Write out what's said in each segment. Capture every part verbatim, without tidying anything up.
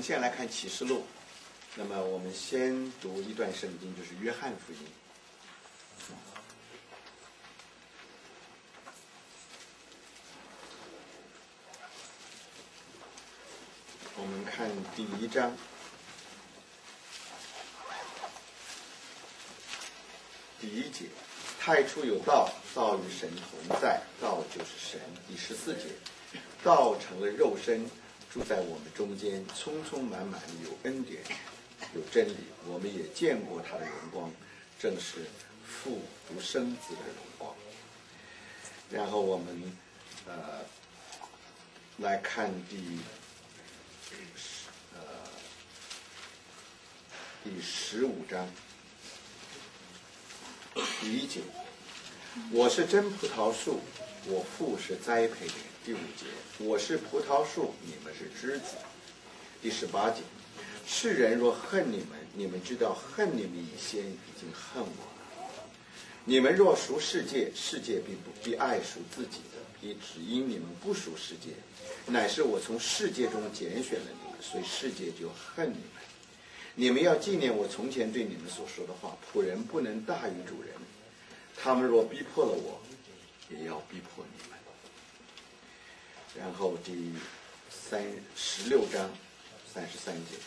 先来看启示录。那么我们先读一段圣经，就是约翰福音。我们看第一章。第一节，太初有道，道与神同在，道就是神。第十四节，道成了肉身，住在我们中间，充充满满有恩典，有真理。我们也见过他的荣光，正是父独生子的荣光。然后我们呃来看第呃第十五章。第一节，我是真葡萄树，我父是栽培的人。第五节，我是葡萄树，你们是枝子。第十八节，世人若恨你们，你们知道恨你们以先已经恨我了。你们若属世界，世界必不必爱属自己的，也只因你们不属世界，乃是我从世界中拣选了你们，所以世界就恨你们。你们要纪念我从前对你们所说的话，仆人不能大于主人。他们若逼迫了我，也要逼迫你们。然后第三十六章三十三节，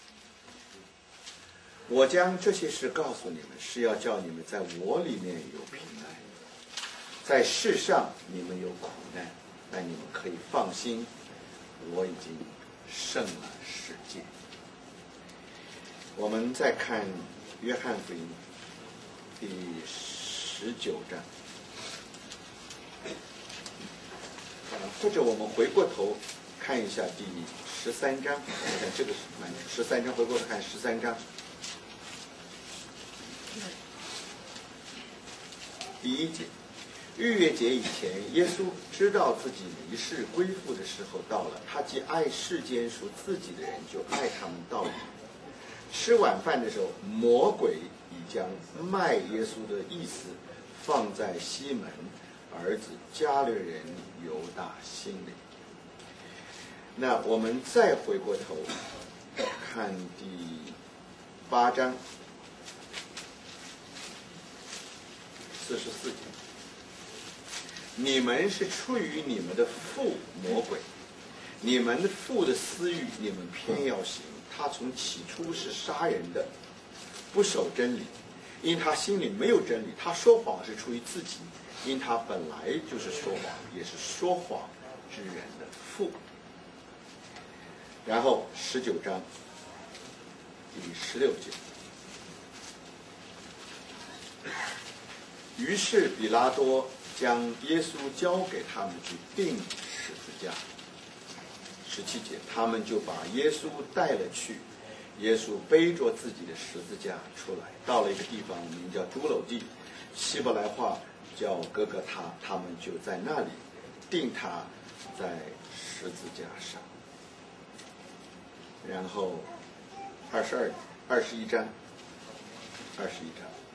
我将这些事告诉你们，是要叫你们在我里面有平安。在世上你们有苦难，但你们可以放心，我已经胜了世界。我们再看约翰福音第十九章，或者我们回过头看一下第十三章。我想这个是蛮十三章，回过头看十三章。第一节，逾越节以前，耶稣知道自己离世归父的时候到了，他既爱世间属自己的人，就爱他们到底。吃晚饭的时候，魔鬼已将卖耶稣的意思放在西门儿子加略人犹大心里。那我们再回过头看第八章四十四节，你们是出于你们的父魔鬼，你们的父的私欲，你们偏要行。他从起初是杀人的，不守真理，因他心里没有真理。他说谎是出于自己，因他本来就是说谎，也是说谎之人的父。然后十九章第十六节，于是比拉多将耶稣交给他们去钉十字架。十七节，他们就把耶稣带了去，耶稣背着自己的十字架出来，到了一个地方名叫猪篓地，希伯来话叫哥哥他，他们就在那里钉他在十字架上。然后二十二二十一章二十一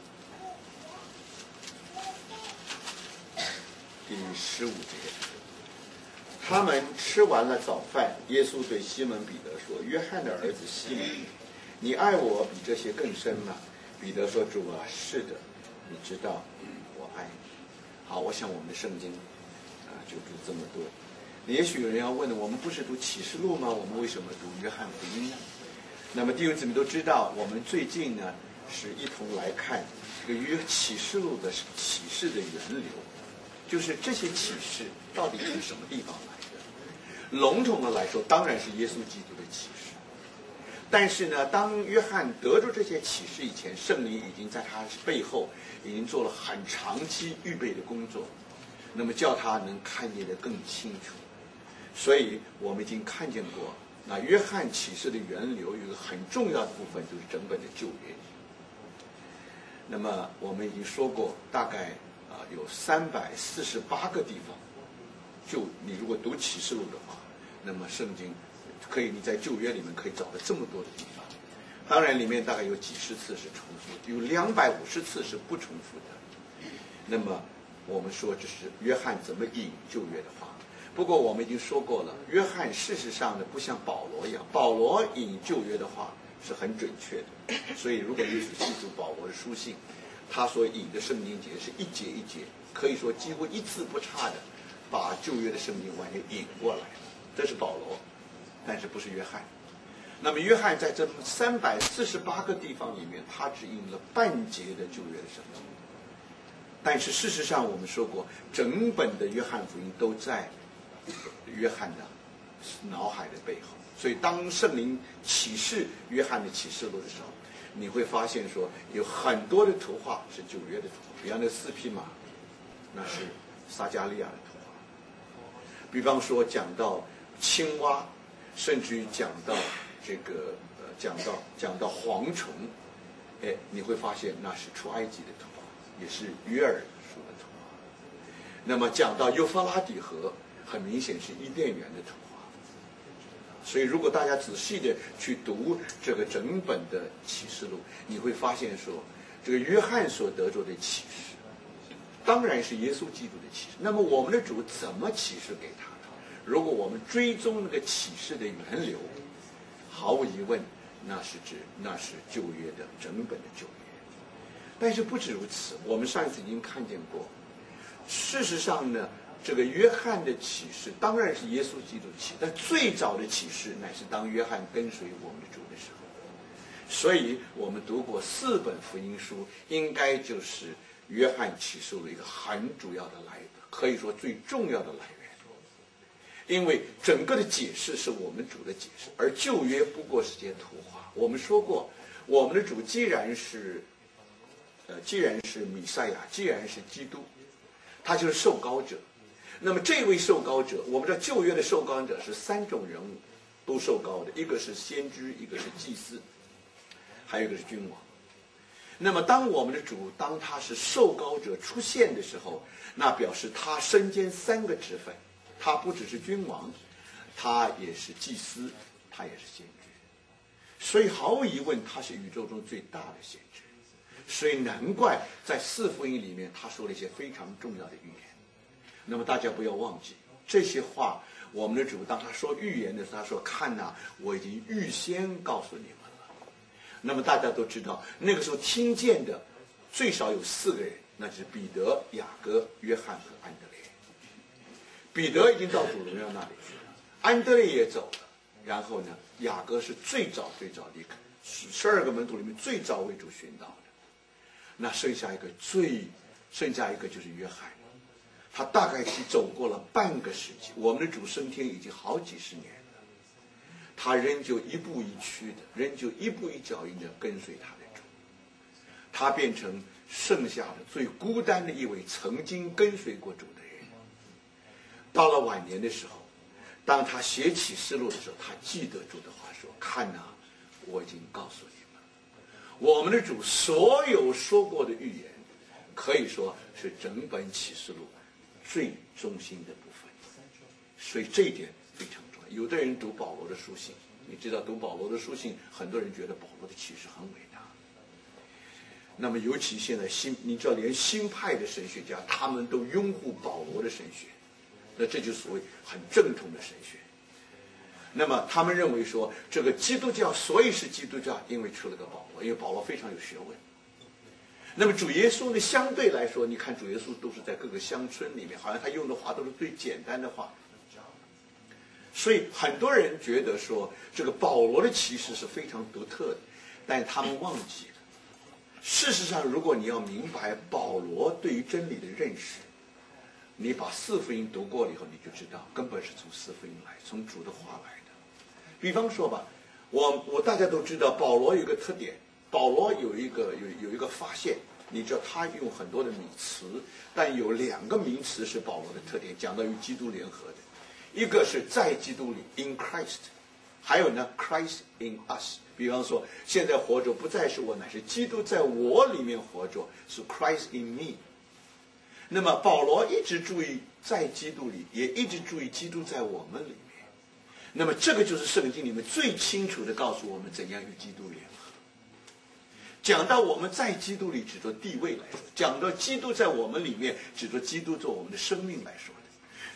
章第十五节，他们吃完了早饭，耶稣对西门彼得说：“约翰的儿子西门，你爱我比这些更深吗？”彼得说：“主啊，是的，你知道我爱你。”好，我想我们的圣经啊就读这么多。也许有人要问了，我们不是读启示录吗？我们为什么读约翰福音呢？那么弟兄姊妹都知道，我们最近呢是一同来看这个约启示录的启示的源流，就是这些启示到底从什么地方来的。笼统的来说，当然是耶稣基督的启示。但是呢，当约翰得着这些启示以前，圣灵已经在他背后已经做了很长期预备的工作，那么叫他能看见得更清楚。所以我们已经看见过，那约翰启示的源流有一个很重要的部分，就是整本的旧约。那么我们已经说过，大概啊、呃、有三百四十八个地方，就你如果读启示录的话，那么圣经可以你在旧约里面可以找到这么多的地方。当然里面大概有几十次是重复，有两百五十次是不重复的。那么我们说这是约翰怎么引旧约的话， 不过我们已经说过了，约翰事实上呢，不像保罗一样，保罗引旧约的话是很准确的。所以如果你去记住保罗的书信，他所引的圣经节是一节一节，可以说几乎一字不差的把旧约的圣经完全引过来。这是保罗，但是不是约翰。那么约翰在这三百四十八个地方里面，他只引了半节的旧约的圣经。但是事实上我们说过，整本的约翰福音都在约翰的脑海的背后。所以当圣灵启示约翰的启示录的时候，你会发现说有很多的图画是旧约的图画，比方那四匹马，那是撒加利亚的图画。比方说讲到青蛙，甚至于讲到这个呃讲到讲到蝗虫，哎，你会发现那是出埃及的图画，也是约珥书的图画。那么讲到幼发拉底河，很明显是伊甸园的图画。所以如果大家仔细的去读这个整本的启示录，你会发现说，这个约翰所得着的启示当然是耶稣基督的启示。那么我们的主怎么启示给他的？如果我们追踪那个启示的源流，毫无疑问那是指那是旧约的整本的旧约。但是不止如此，我们上一次已经看见过，事实上呢，这个约翰的启示当然是耶稣基督的启示，但最早的启示乃是当约翰跟随我们的主的时候。所以我们读过四本福音书，应该就是约翰启示录一个很主要的来源，可以说最重要的来源。因为整个的解释是我们主的解释，而旧约不过是些图画。我们说过，我们的主既然是呃，既然是弥赛亚，既然是基督，他就是受膏者。那么这位受膏者，我们知道旧约的受膏者是三种人物都受膏的，一个是先知，一个是祭司，还有一个是君王。那么当我们的主当他是受膏者出现的时候，那表示他身兼三个职分，他不只是君王，他也是祭司，他也是先知。所以毫无疑问，他是宇宙中最大的先知。所以难怪在四福音里面他说了一些非常重要的预言。那么大家不要忘记这些话，我们的主当他说预言的时候，他说看哪、啊，我已经预先告诉你们了。那么大家都知道，那个时候听见的最少有四个人，那就是彼得、雅各、约翰和安德烈。彼得已经到主荣耀那里去了，安德烈也走了，然后呢，雅各是最早最早离开，十二个门徒里面最早为主寻道的。那剩下一个最，剩下一个就是约翰，他大概是走过了半个世纪，我们的主升天已经好几十年了，他仍旧一步一趋的，仍旧一步一脚印的跟随他的主，他变成剩下的最孤单的一位曾经跟随过主的人。到了晚年的时候，当他写启示录的时候，他记得主的话说，看哪、啊，我已经告诉你们，我们的主所有说过的预言，可以说是整本启示录最中心的部分。所以这一点非常重要。有的人读保罗的书信，你知道读保罗的书信，很多人觉得保罗的启示很伟大。那么尤其现在新，你知道连新派的神学家他们都拥护保罗的神学，那这就是所谓很正统的神学。那么他们认为说，这个基督教所以是基督教，因为出了个保罗，因为保罗非常有学问。那么主耶稣呢，相对来说，你看主耶稣都是在各个乡村里面，好像他用的话都是最简单的话。所以很多人觉得说，这个保罗的启示是非常独特的，但他们忘记了，事实上，如果你要明白保罗对于真理的认识，你把四福音读过了以后，你就知道根本是从四福音来，从主的话来的。比方说吧，我我大家都知道，保罗有一个特点，保罗有一个有有一个发现，你知道他用很多的名词，但有两个名词是保罗的特点，讲到与基督联合的，一个是在基督里 in Christ， 还有呢 Christ in us。比方说，现在活着不再是我，乃是基督在我里面活着，是 Christ in me。那么保罗一直注意在基督里，也一直注意基督在我们里面。那么这个就是圣经里面最清楚的告诉我们怎样与基督联合。讲到我们在基督里，指着地位来说；讲到基督在我们里面，指着基督做我们的生命来说的。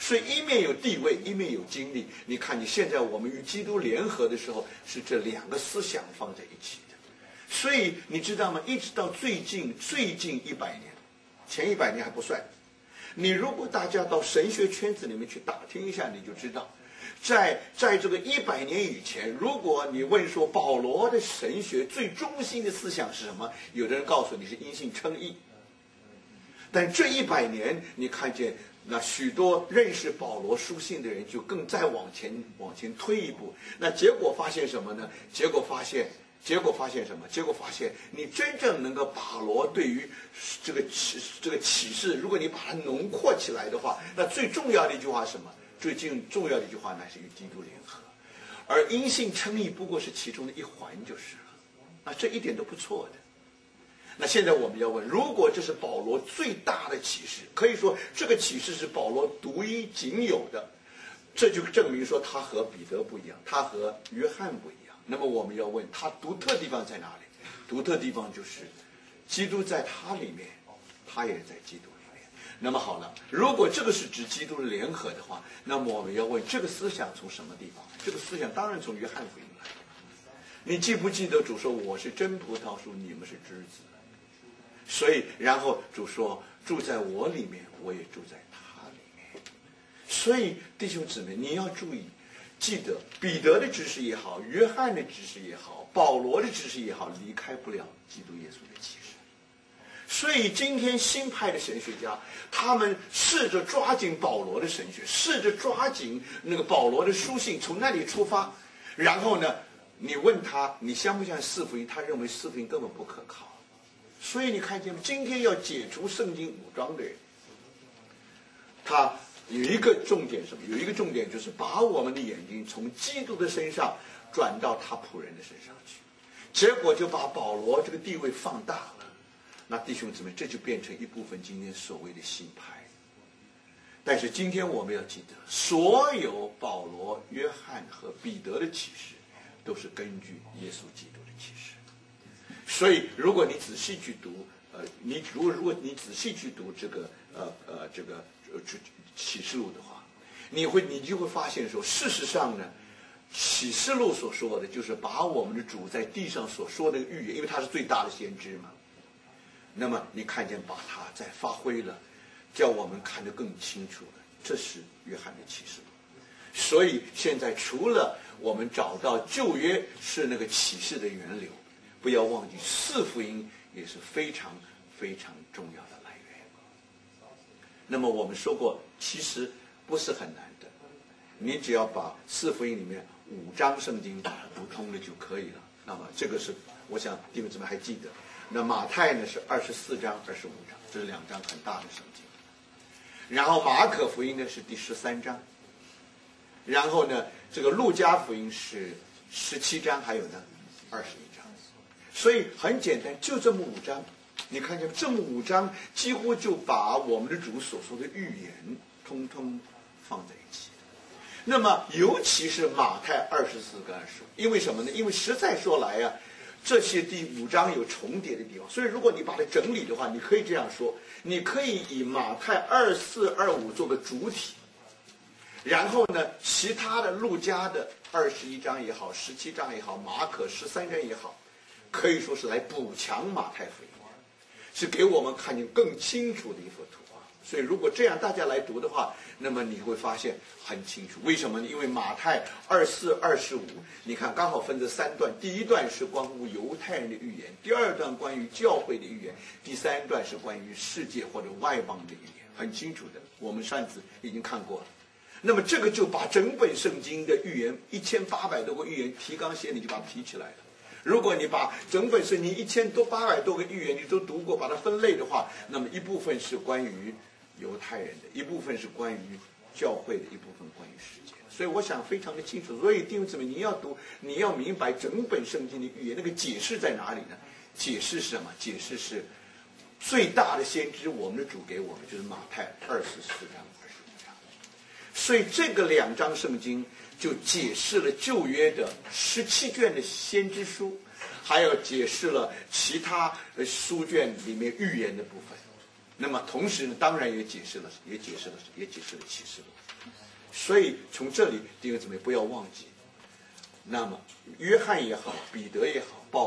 所以一面有地位，一面有经历。你看，你现在我们与基督联合的时候，是这两个思想放在一起的。所以你知道吗？一直到最近最近一百年，前一百年还不算。你如果大家到神学圈子里面去打听一下，你就知道。在在这个一百年以前，如果你问说保罗的神学最中心的思想是什么，有的人告诉你是因信称义。但这一百年，你看见那许多认识保罗书信的人，就更再往前往前推一步。那结果发现什么呢？结果发现，结果发现什么？结果发现，你真正能够保罗对于这个启这个启示，如果你把它浓缩起来的话，那最重要的一句话是什么？最近重要的一句话乃是与基督联合，而因信称义不过是其中的一环就是了。那这一点都不错的。那现在我们要问，如果这是保罗最大的启示，可以说这个启示是保罗独一仅有的，这就证明说他和彼得不一样，他和约翰不一样。那么我们要问，他独特地方在哪里？独特地方就是基督在他里面，他也在基督里面。那么好了，如果这个是指基督的联合的话，那么我们要问，这个思想从什么地方？这个思想当然从约翰福音来。你记不记得主说我是真葡萄树，你们是枝子？所以然后主说住在我里面，我也住在他里面。所以弟兄姊妹，你要注意，记得彼得的知识也好，约翰的知识也好，保罗的知识也好，离开不了基督耶稣的启示。所以今天新派的神学家，他们试着抓紧保罗的神学，试着抓紧那个保罗的书信，从那里出发。然后呢，你问他你相不相信四福音，他认为四福音根本不可靠。所以你看见吗？今天要解除圣经武装的人，他有一个重点什么？有一个重点就是把我们的眼睛从基督的身上转到他仆人的身上去，结果就把保罗这个地位放大了。那弟兄姊妹，这就变成一部分今天所谓的新派。但是今天我们要记得，所有保罗、约翰和彼得的启示，都是根据耶稣基督的启示。所以，如果你仔细去读，呃，你如果如果你仔细去读这个呃呃这个呃启示录的话，你会你就会发现说，事实上呢，启示录所说的就是把我们的主在地上所说的预言，因为他是最大的先知嘛。那么你看见把它再发挥了，叫我们看得更清楚了。这是约翰的启示录。所以现在除了我们找到旧约是那个启示的源流，不要忘记四福音也是非常非常重要的来源。那么我们说过，其实不是很难的，你只要把四福音里面五章圣经读通了就可以了。那么这个是我想弟兄姊妹还记得。那马太呢是二十四章、二十五章，这是两章很大的圣经。然后马可福音呢是第十三章，然后呢这个路加福音是十七章，还有呢二十一章。所以很简单，就这么五章。你看见这么五章，几乎就把我们的主所说的预言通通放在一起。那么尤其是马太二十四跟二十五，因为什么呢？因为实在说来啊，这些第五章有重叠的地方，所以如果你把它整理的话，你可以这样说，你可以以马太二四二五做个主体，然后呢其他的路加的二十一章也好，十七章也好，马可十三章也好，可以说是来补强马太福音，是给我们看见更清楚的一幅图画。所以如果这样大家来读的话，那么你会发现很清楚。为什么呢？因为马太二四二十五，你看刚好分这三段，第一段是关乎犹太人的预言，第二段关于教会的预言，第三段是关于世界或者外邦的预言，很清楚的，我们上次已经看过了。那么这个就把整本圣经的预言一千八百多个预言提纲挈领就把它提起来了。如果你把整本圣经一千多八百多个预言你都读过，把它分类的话，那么一部分是关于犹太人的，一部分是关于教会的，一部分关于世界。所以我想非常的清楚。所以弟兄姊妹，你要读，你要明白整本圣经的预言，那个解释在哪里呢？解释是什么？解释是最大的先知，我们的主给我们就是马太二十四章、二十五章。所以这个两章圣经就解释了旧约的十七卷的先知书，还有解释了其他书卷里面预言的部分。 那么同时呢，当然也解释了，也解释了，也解释了启示录。所以从这里，弟兄姊妹不要忘记，那么约翰也好，彼得也好，保